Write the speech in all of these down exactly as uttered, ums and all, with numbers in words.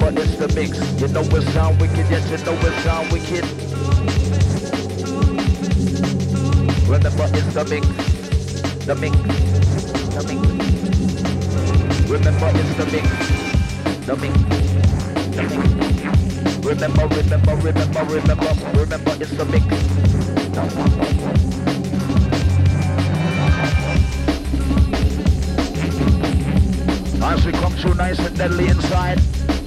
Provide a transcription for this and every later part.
Remember it's the mix. You know it sound wicked, yes you know it sound wicked. Remember it's the mix. The mix. The mix. Remember it's the mix. The mix. The mix. Remember, remember, remember, remember, remember it's the mix. As we come through nice and deadly inside.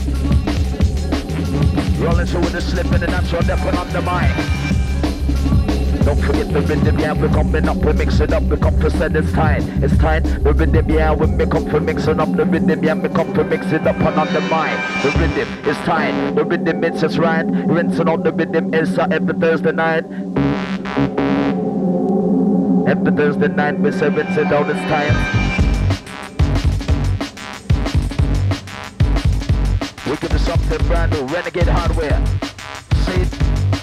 Rolling through with the slip and the natural weapon on the mic. Don't forget the rhythm, yeah, we're coming up, we mix it up, we come to set it's tight, it's tight. The rhythm, yeah, we make up for mixing up the rhythm, yeah, we come to mix it up and on the mic. The rhythm is tight, the rhythm it's just right. Rinsing on the rhythm is uh, every Thursday night. Every Thursday night, we say rinse it out, it's time. We give you something brand new, Renegade Hardware. See it?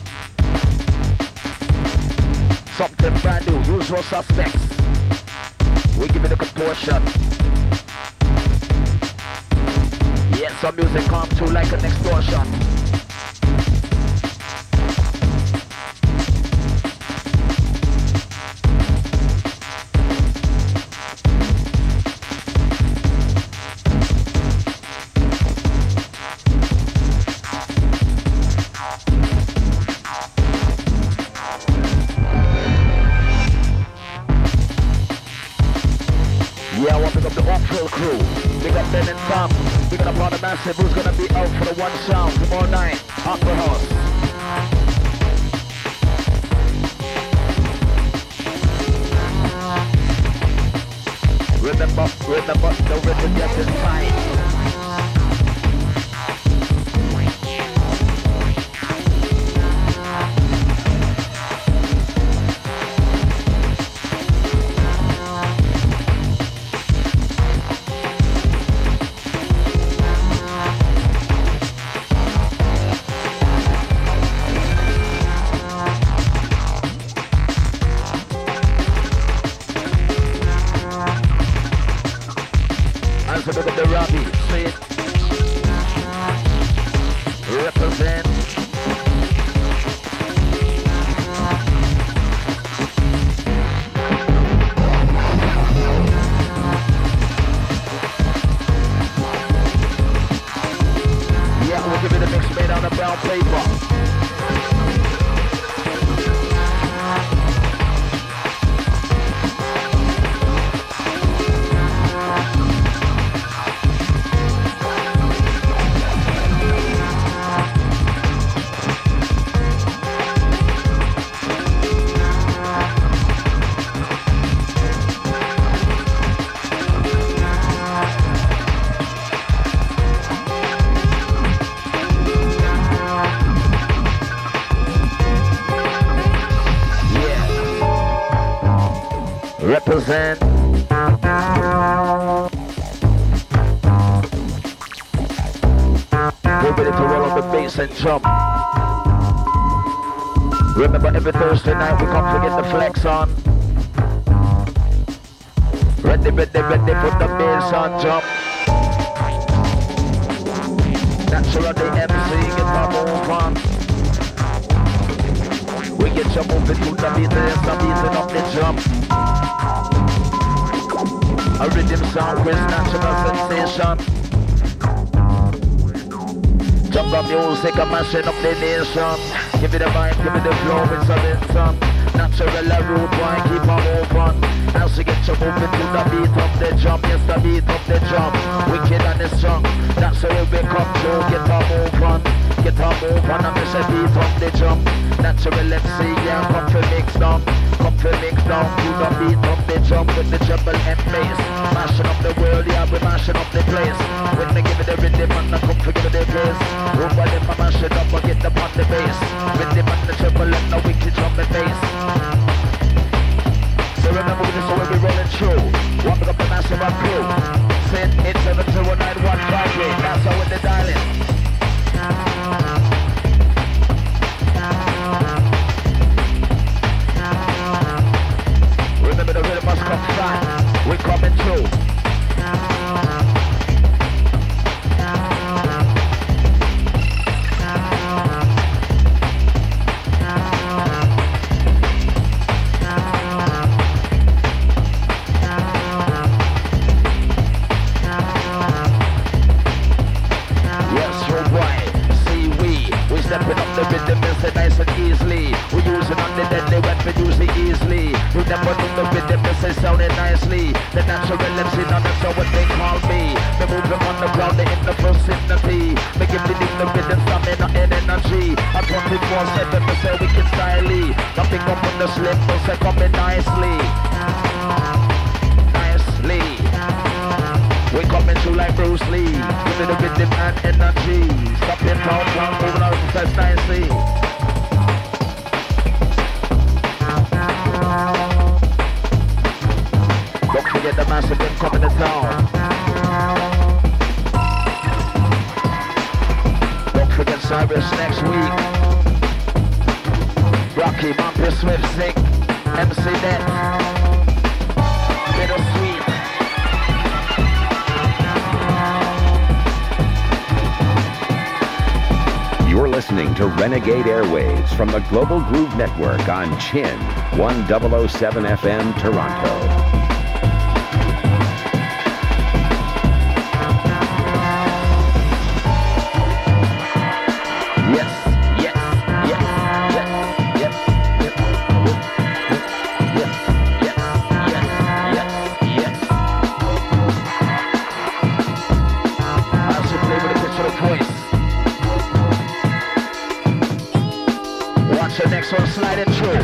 Something brand new, usual suspects. We give it a contortion. Yes, some music come through like an extortion. Crew, big up Ben and Tom, big up on the massive who's gonna be out for the one sound tomorrow night, Opera House. Remember, remember, the rhythm gets in time. Represent. We're ready to roll on the bass and jump. Remember every Thursday night we come to get the flex on. Ready, ready, ready, put the bass on, jump. Natural the M C, get our move on. We get your moving to the beat, and the beating up the jump. A rhythm sound with natural sensation. Jump up music and mashing up the nation. Give me the vibe, give me the flow, it's a rhythm. Natural a root boy, keep on open. As you get your moving to the beat of the jump. Yes, the beat of the jump. Wicked and it's strong. That's how we come to get our move on. Get our move on and miss a beat of the jump. Natural M C, yeah, come to mix down. Come to mix down to the beat of the jump with the treble and bass. Mashing up the world, yeah, we're mashing up the place. When they give it the rhythm and I come to give it the bass. Over them I mash it up, I get them on the bass. Rhythm and the treble and the wicked drum and bass. So remember this is where we're rolling through. One up the massive and crew. Send eight seven zero nine one five eight. That's how we're dialing. Remember the rhythm must come flat. We're coming through. them running the rhythm, they say sounding nicely. The natural M C, now that's what they call me. They move them on the ground, they in the first vicinity. They give the the rhythm, stamina and energy. I twenty-four seven, they say we can styly. Nothing up on the slip, they say coming nicely. Nicely. We coming through like Bruce Lee. Give me the rhythm and energy. Stop it, round, round, moving out, says nicely. Don't forget the massive thing coming to town. Don't forget Cyrus next week. Rocky, Bumpy, Swift, Sick, M C Net, Bittersweet. You're listening to Renegade Airwaves from the Global Groove Network on Chin, one thousand seven F M, Toronto. Sliding through.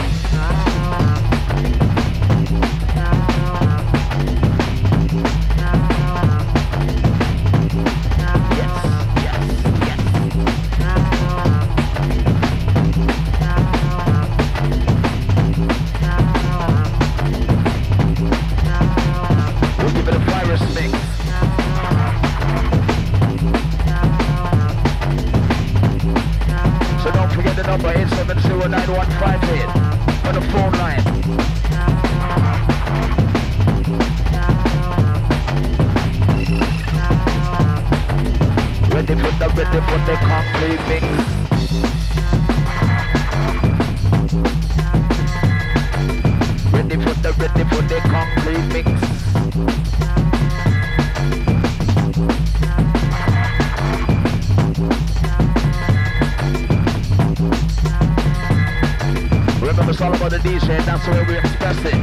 That's the way we express it.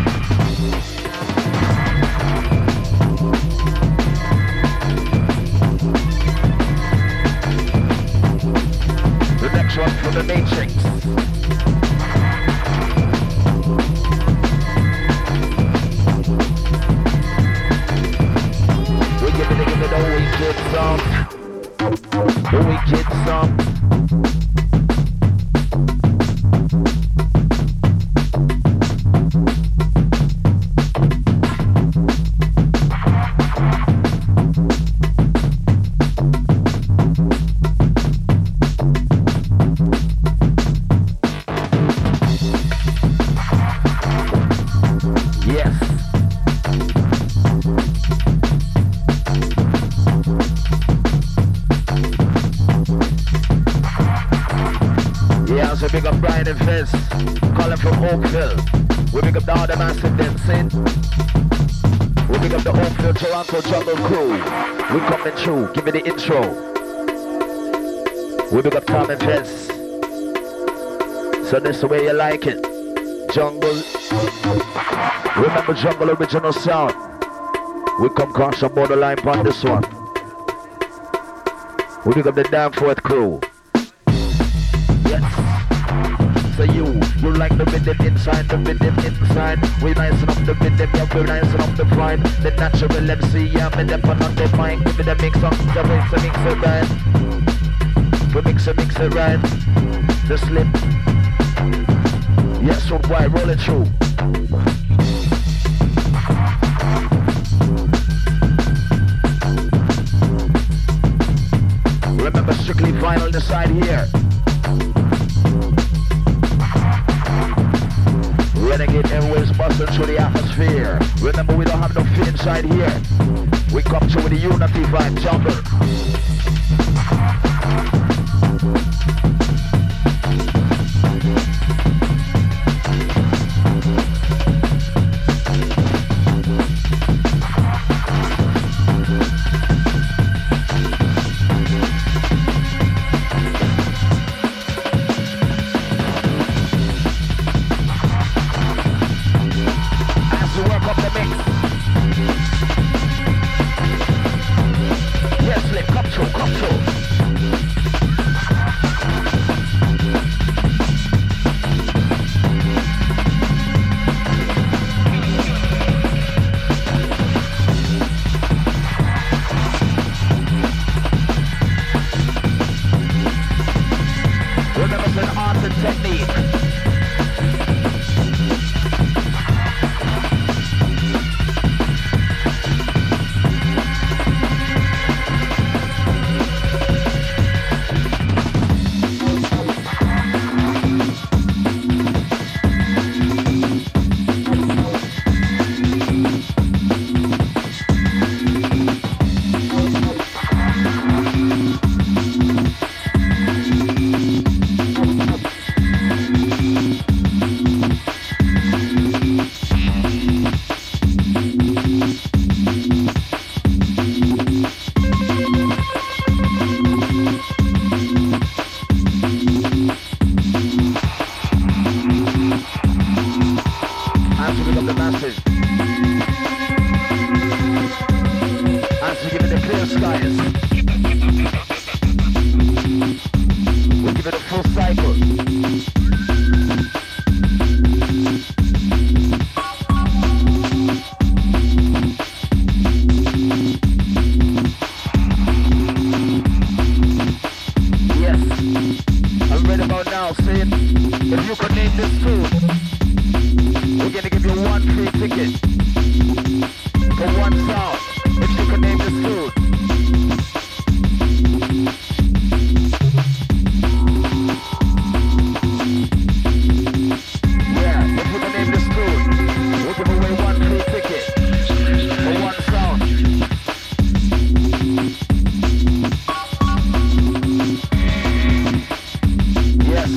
The next one for the Matrix. We give it, give it, oh, we get some. Oh, we get some. Big up Brian and Fizz, calling from Oakville. We big up all the massive dancing. We big up the Oakville Toronto Jungle Crew. We coming through, give me the intro. We big up Tom and Fizz. So this is the way you like it. Jungle. Remember Jungle original sound. We come cross the borderline on this one. We big up the Danforth Crew. So you, you like the rhythm inside, the rhythm inside. We nicing up the rhythm, yeah, we nicing up the vibe. The natural M C, yeah, me them on the mic. Give me the mix up, the mix, the mix it right. We mix it, mix it right. The slip. Yes, so why, roll it through. Remember strictly vinyl this side here. Renegade Airwaves busting through the atmosphere. Remember, we don't have no fear inside here. We come through with the unity vibe, jungle.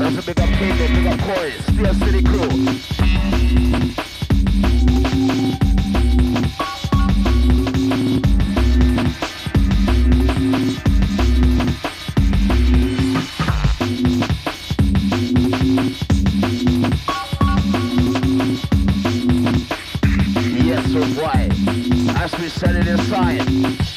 That's a big up Caleb, big up Corey, Steel City Crew. Yes, so why? As we said it inside.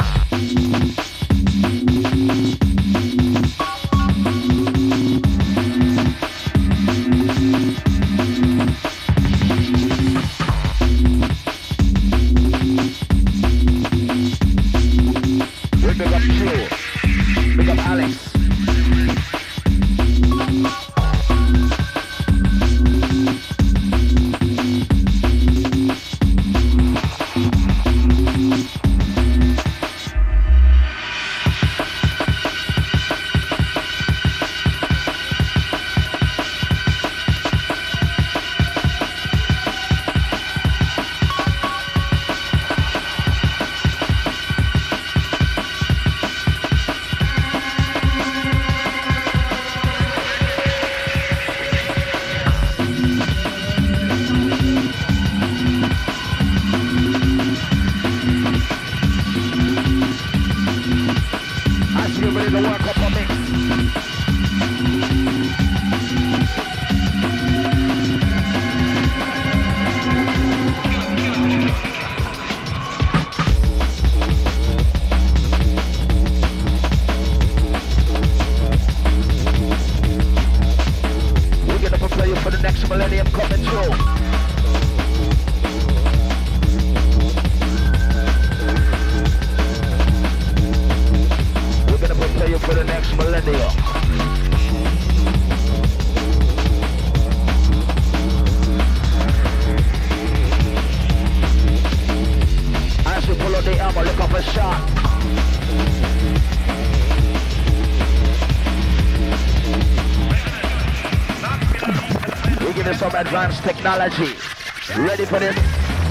Advanced technology. Ready for this?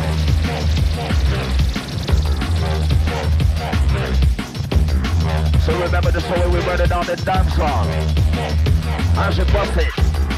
So remember this way we burn it down the dance hall. I should bust it.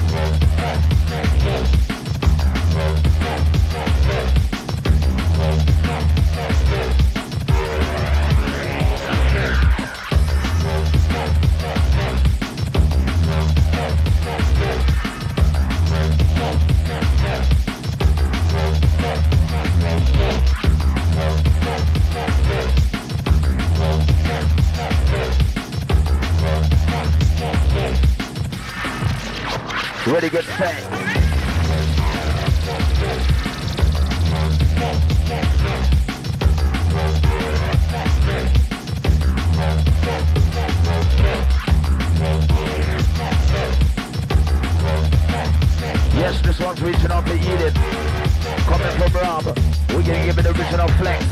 Ready, get set. Yes, this one's reaching out to Edith. Coming from Rob. We're gonna give it original flex.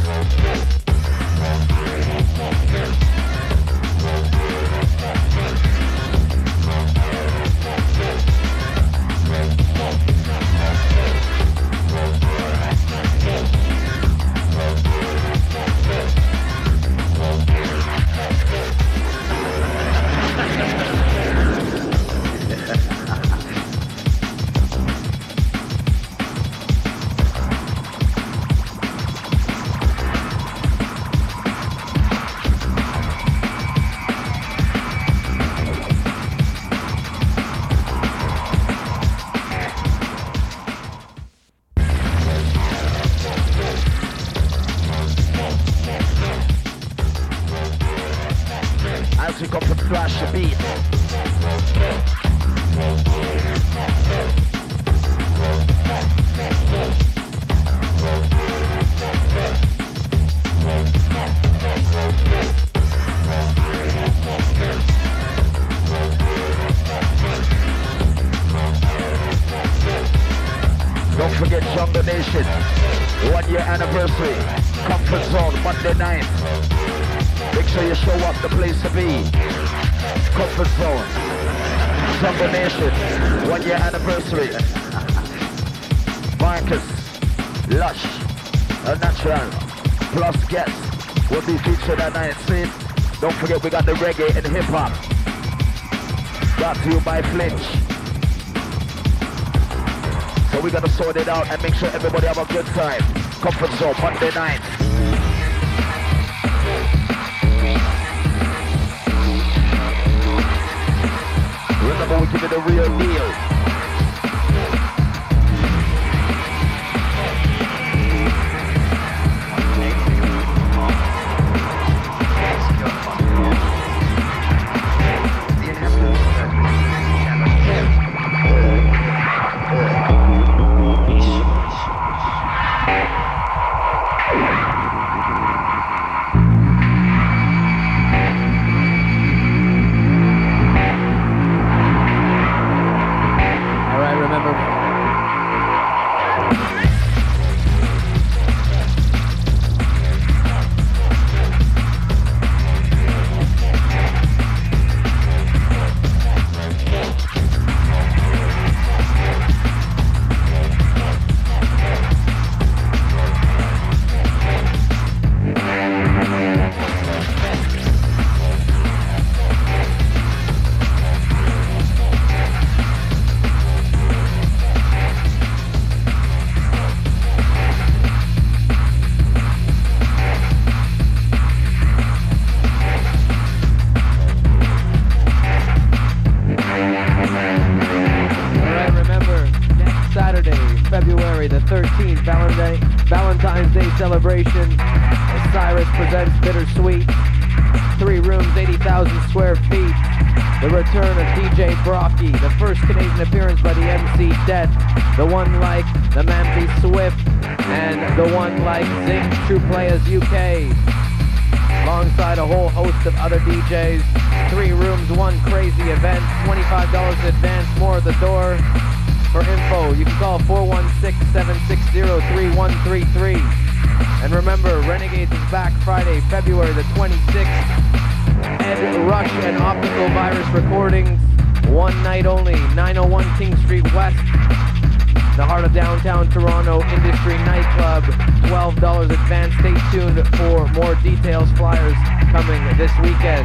As we come to flash the beat. Don't forget Jungle Nation, one year anniversary, Comfort Zone, Monday night. Make sure you show up, the place to be. Comfort Zone, Jungle Nation, one year anniversary. Marcus, Lush, a natural, plus guests will be featured that night. See? Don't forget we got the reggae and hip hop. Brought to you by Flinch. So we're gonna sort it out and make sure everybody have a good time. Comfort Zone, Monday night. Remember, we give it a real deal. Valentine's Day celebration. Osiris presents Bittersweet. Three rooms, eighty thousand square feet. The return of D J Brocky. The first Canadian appearance by the M C Det. The one like the Mampy Swift. And the one like Zing True Players U K. Alongside a whole host of other D Js. Three rooms, one crazy event. twenty-five dollars in advance, more at the door. For info, you can call four one six, seven six zero, three one three three. And remember, Renegades is back Friday, February the twenty-sixth. Ed Rush and Optical Virus Recordings. One night only, nine oh one King Street West. The heart of downtown Toronto Industry Nightclub. twelve dollars advance. Stay tuned for more details, flyers coming this weekend.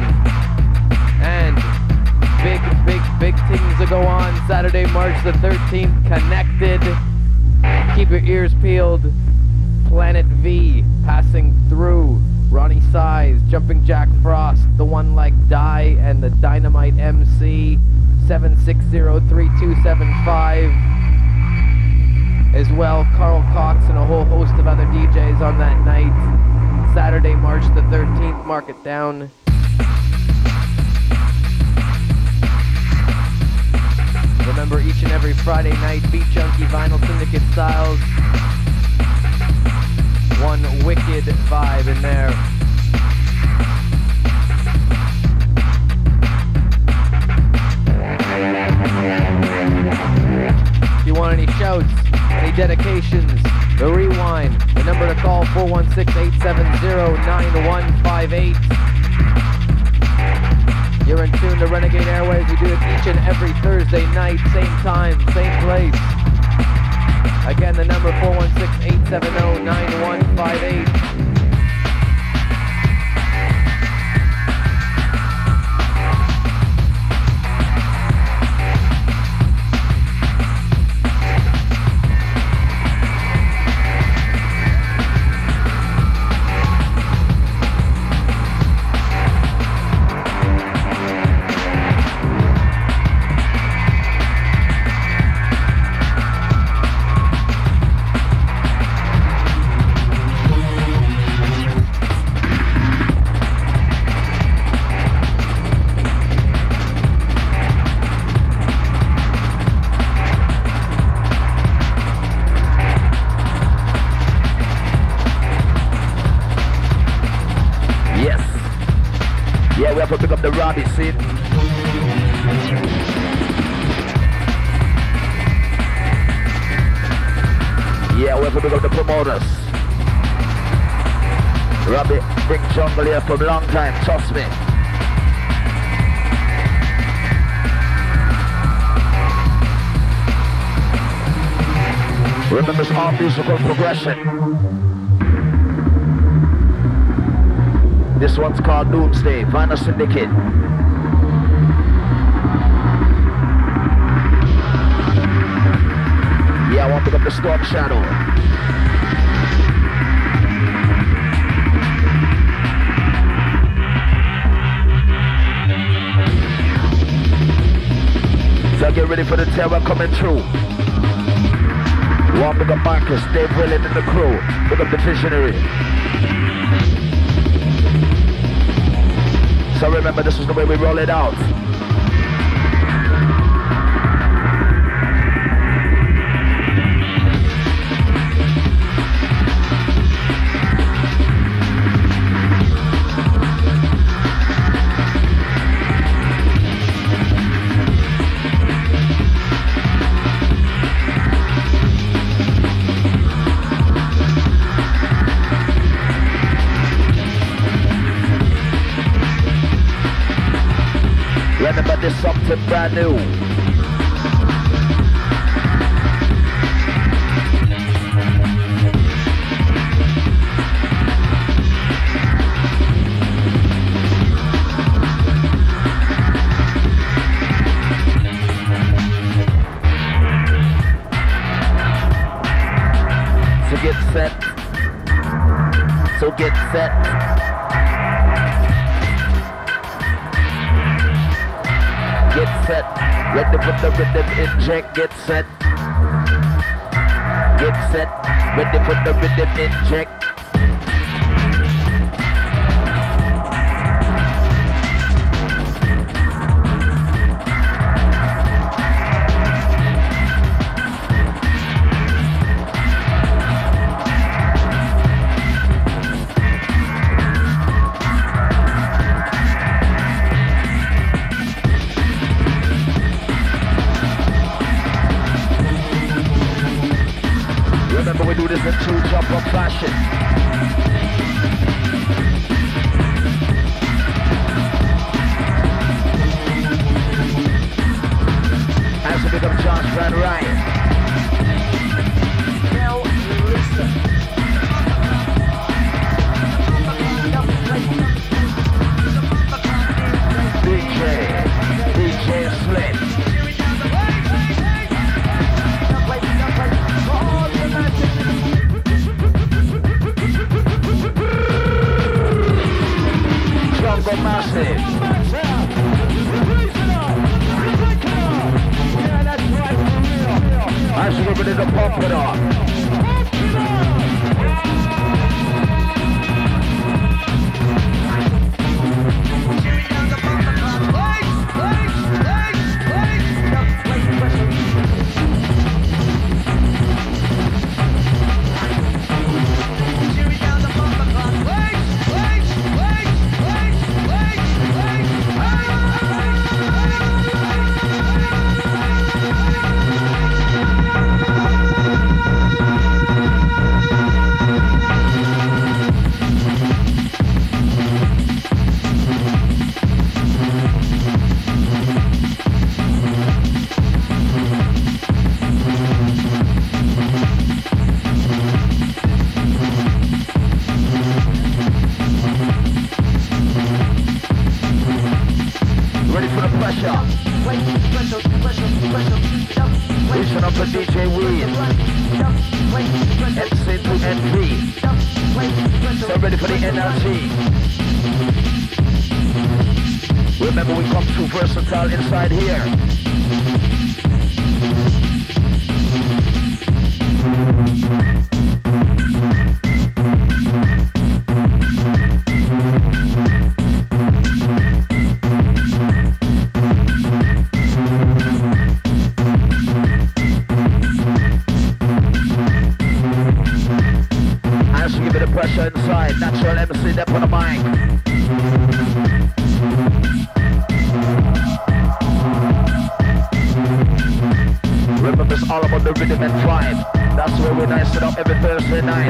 And big, big, big things to go on Saturday, March the thirteenth. Connected. Keep your ears peeled. Planet V passing through. Ronnie Size, Jumping Jack Frost, the one like Die, and the Dynamite M C. seven six zero, three two seven five. As well, Carl Cox and a whole host of other D Js on that night. Saturday, March the thirteenth. Mark it down. Remember, each and every Friday night, Beat Junkie Vinyl Syndicate Styles. One wicked vibe in there. If you want any shouts, any dedications, the rewind, the number to call four one six, eight seven zero, nine one five eight. You're in tune to Renegade Airwaves. We do it each and every Thursday night, same time, same place. Again, the number four one six, eight seven zero, nine one five eight. To pick up the Robbie scene. Yeah, we have to pick up the promoters. Robbie, big jungle here for a long time, trust me. Remember, it's all musical progression. This one's called Doomsday, Vinyl Syndicate. Yeah, I want to Storm Shadow. So get ready for the terror coming through. One big up Marcus, Dave Willen and the crew. Big up the visionary. So remember, this is the way we roll it out. Remember, this something brand new. So get set. So get set. Get set, ready for the rhythm inject, get set. Get set, ready for the rhythm inject. Remember, we do this in true jump-up fashion. As we pick up Josh Van Ryan. Now listen. D J, D J Slim. Jungle Massive. I should have been in the pump it up. Ready for the pressure. Listen up for D J Weed. M C to N V. So ready for the N L G. Remember, we come too versatile inside here. Pressure inside, natural M C up on the mic. Remember, it's all about the rhythm and vibe. That's where we nice it up every Thursday night.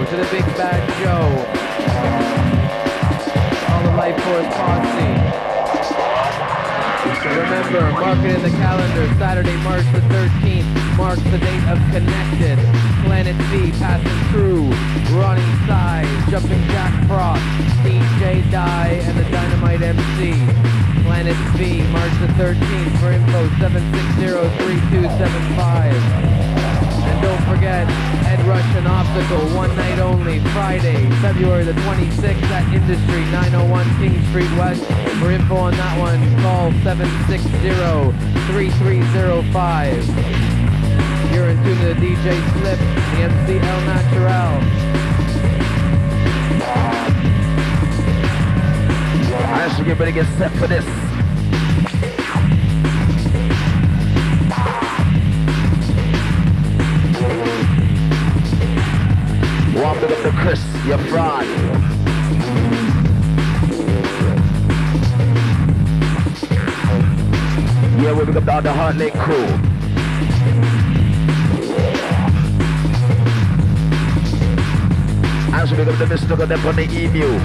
to the Big Bad Joe. All the Life Force posse. So remember, mark it in the calendar. Saturday, March the thirteenth marks the date of Connected. Planet V passing through. Ronnie Size, Jumping Jack Frost, D J Die, and the Dynamite M C. Planet V, March the thirteenth. For info, seven six zero, three two seven five. And don't forget, Ed Rush and Optical, one night only, Friday, February the twenty-sixth at Industry, nine oh one King Street West. For info on that one, call seven six zero, three three zero five. You're in tune to the D J Slip, the M C El Natural. I should get ready to get set for this. Warm it up to Chris, you're fraud. Yeah, we pick up all the Heart Lake crew. As we pick up the mystical them on the emu.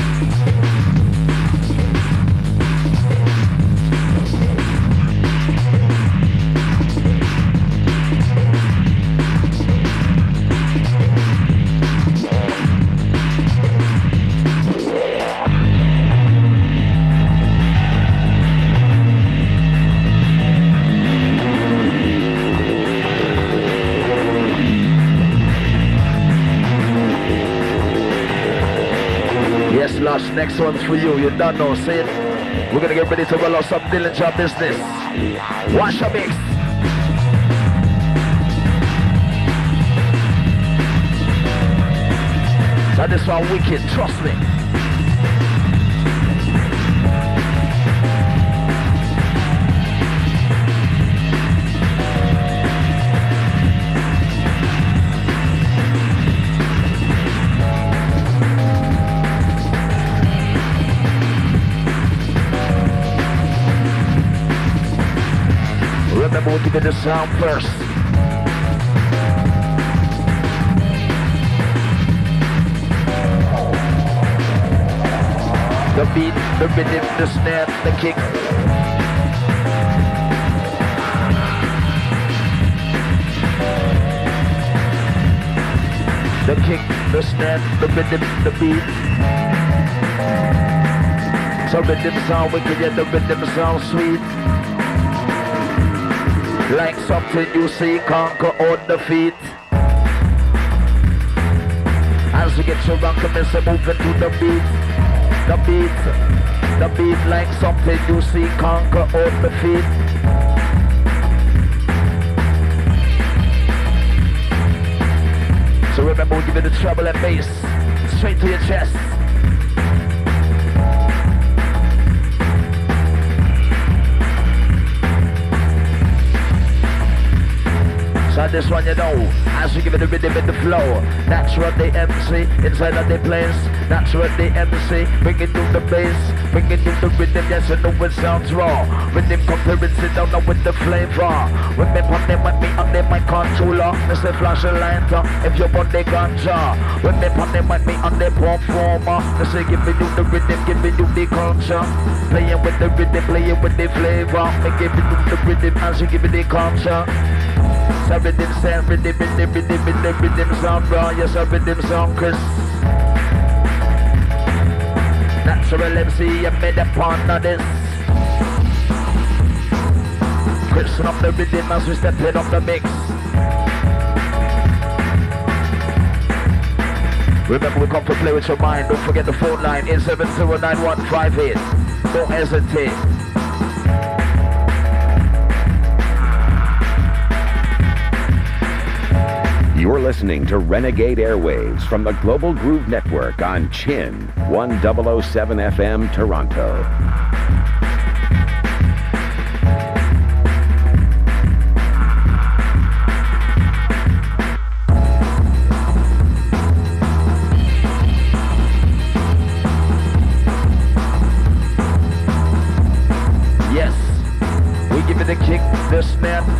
Next one's for you, you don't know, see it? We're gonna get ready to roll out some Dillinger business. Watch your mix. So this one wicked, trust me. Remember, we'll give it the sound first. The beat, the rhythm, the snare, the kick. The kick, the snare, the rhythm, the beat. So rhythm sound wicked, yeah, the rhythm sound sweet. Like something you see, conquer all defeat. As you get your rockness and moving to the beat. The beat, the beat like something you see, conquer all defeat. So remember, we'll give you the treble and bass, straight to your chest. So this one you know, as you give it the rhythm and the flow. Natural the M C, inside of the place. Natural the M C, bring it to the bass. Bring it to the rhythm, yes you know it sounds raw. Rhythm comparing, sit down now with the flavor. When me put them with me under my controller, me say flash a lighter if you want the ganja. When me put them with me on the performer, me say give me do the rhythm, give me do the culture. Playing with the rhythm, playing with the flavor. Me give me do the rhythm as you give me the culture. So rhythm sound, rhythm, rhythm, rhythm, rhythm, rhythm sound raw, yes, a rhythm sound Chris. Natural M C, I made a pond of this. Christen up the rhythm as we step in up the mix. Remember, we come to play with your mind. Don't forget the phone line, eight seven zero nine one five eight. Don't hesitate. You're listening to Renegade Airwaves from the Global Groove Network on Chin, one thousand seven F M, Toronto. Yes, we give it the kick, the snap,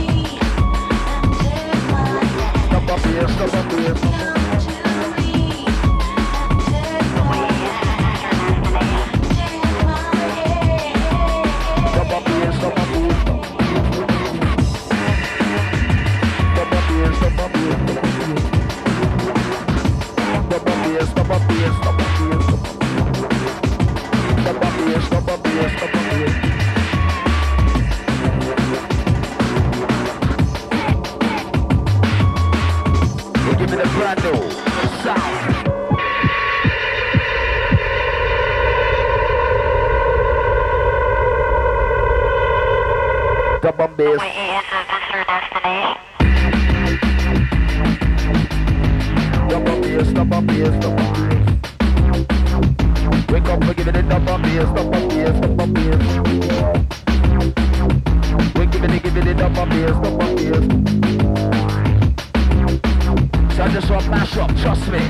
we come, we give it a double bass, double bass, double bass. We give it, give it a double bass, double bass. So I just want mash up, trust me.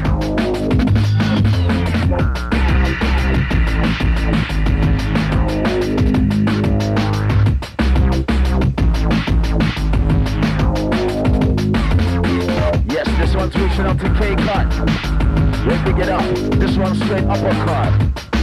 Yes, this one's reaching up to K-Cut. We pick it up. This one's straight uppercut.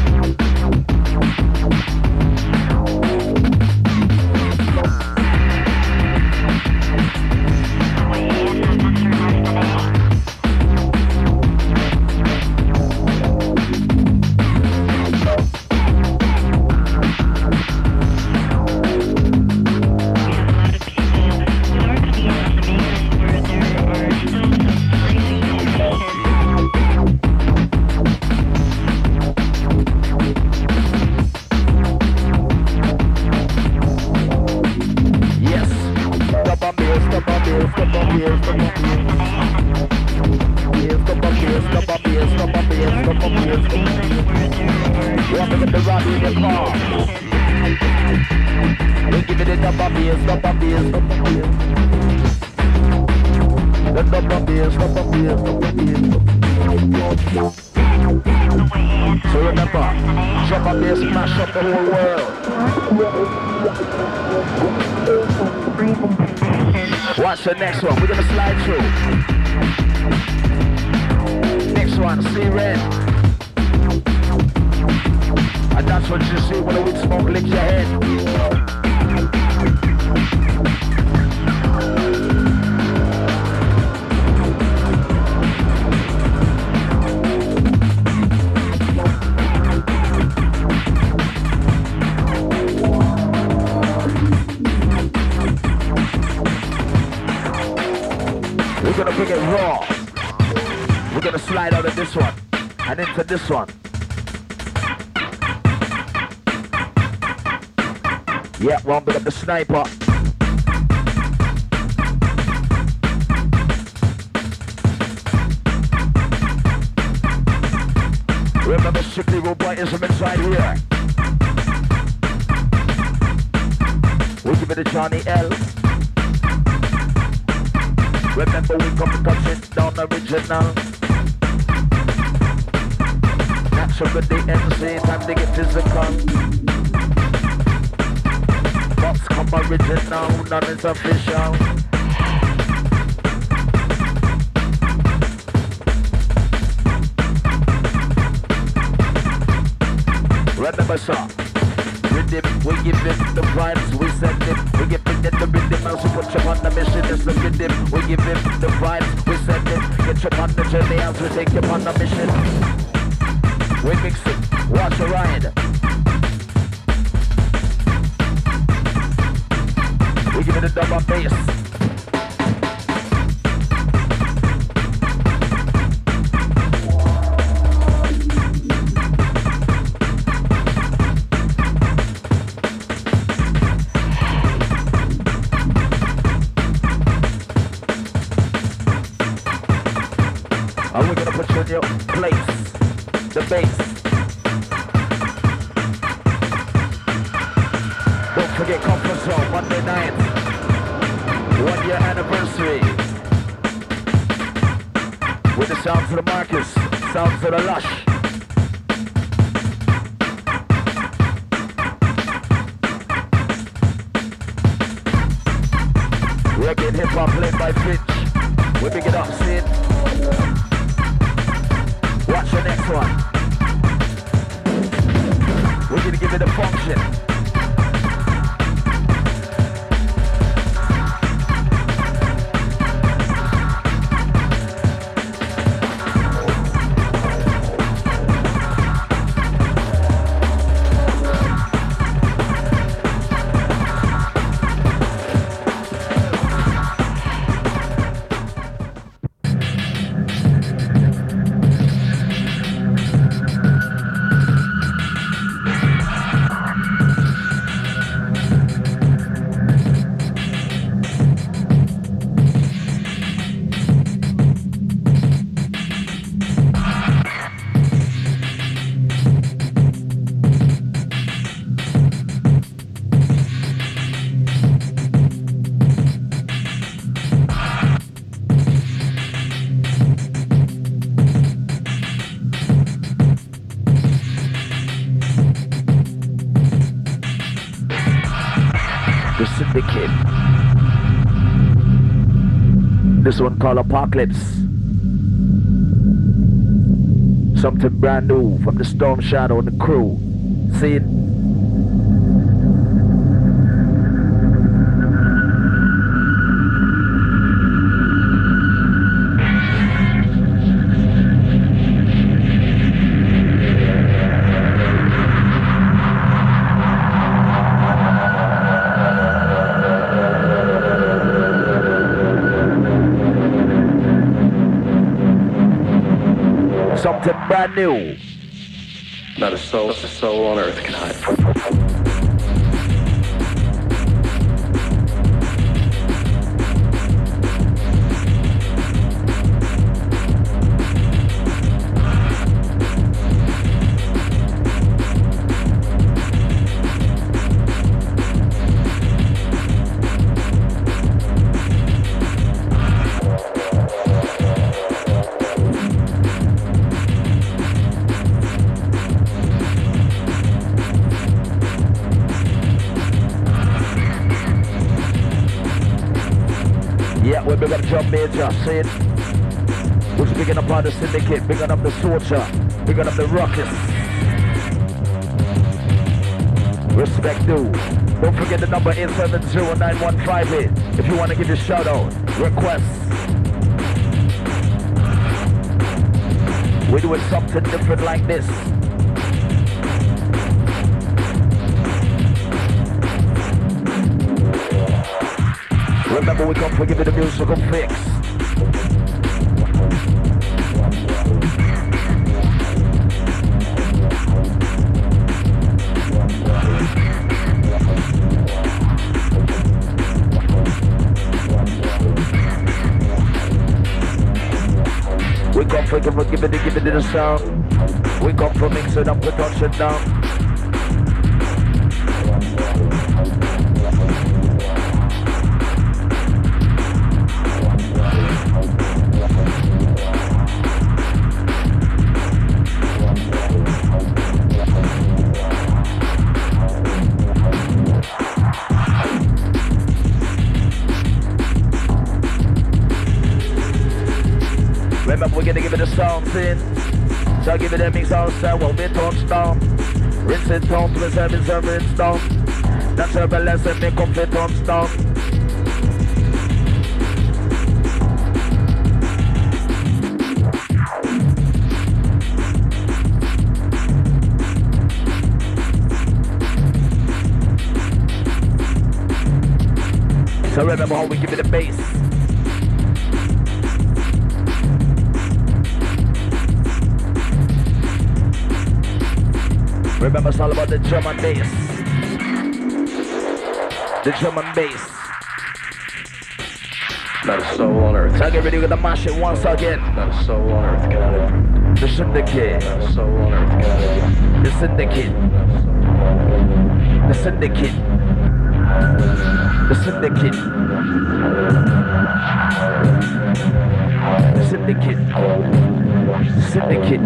Watch the next one, we're gonna slide through. Next one, see red. And that's what you see when the weed smoke licks your head. We're gonna bring it raw. We're gonna slide out of this one and into this one. Yeah, one bit of the sniper. Remember, strictly road boy instruments right here. We'll give it a Johnny L. Remember, we come to touch it down original. That's a good day M C, time to get physical. Box come original, none is official. Remember, sir. Rhythm, we give it the vibes, we send it. We give it the rhythm, as we put you on the mission. It's the rhythm, we give it the vibes, we send it. Get you on the journey as we take you on the mission. We mix it, watch a ride. We give it a double bass. And we're gonna put you in your place, the bass. Don't forget Conference Zone, Monday night, one year anniversary. With the sounds of the Marcus, sounds of the Lush. Reggae and hip hop played by Fitch. We pick it up, Sid. Watch the next one. We're gonna give it a function. The Syndicate. This one called Apocalypse. Something brand new from the Storm Shadow and the crew. See it? Something brand new. Not a soul, a soul on earth can hide from. Yeah, we're big up John Major, see it? We're picking up all the Syndicate, picking up the Soldier, picking up the Ruckus. Respect due. Don't forget the number eight seven zero nine one five eight if you want to give your shout out, requests. We're doing something different like this. Remember, we come for giving the musical fix. We come for giving it, giving it the sound. We come for mixing up production down. Remember, we're gonna give it a sound in. So I'll give it a mix outside while we touch down. Rinse it down, plus having some rinse down. That's a lesson, make up the thumbs down. So remember how we give it a bass. Remember, it's all about the drum and bass. The drum and bass. Not a soul on earth. So I get ready, we're gonna mash it once again. Not a soul on earth can hide from. The Syndicate. Not a soul on earth can hide from. The Syndicate. The Syndicate. The Syndicate. The Syndicate. Syndicate.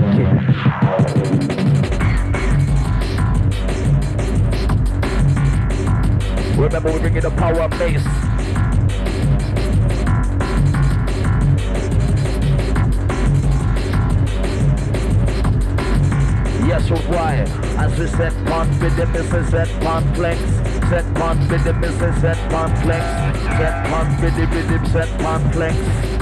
Remember, we're bringing the power bass. Yes, we're quiet. As we set pond with the missus, set pond flex. Set pond with the missus, set pond flex. Set pond with the rhythm, set pond flex.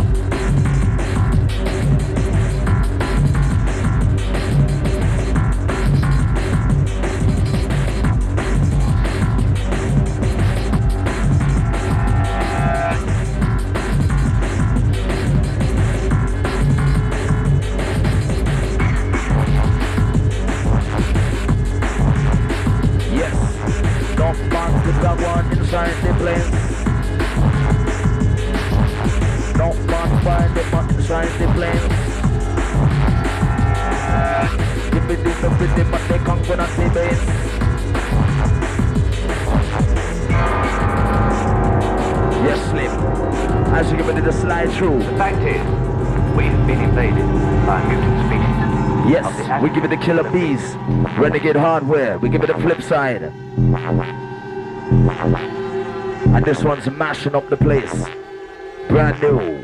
We give it the killer bees, renegade hardware. We give it the flip side. And this one's mashing up the place. Brand new.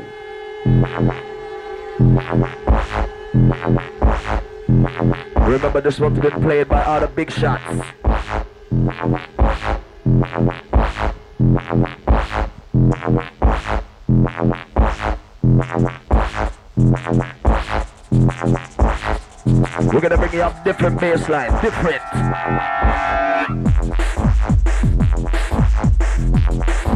Remember, this one's been played by all the big shots. We're gonna bring you up different bass lines, different.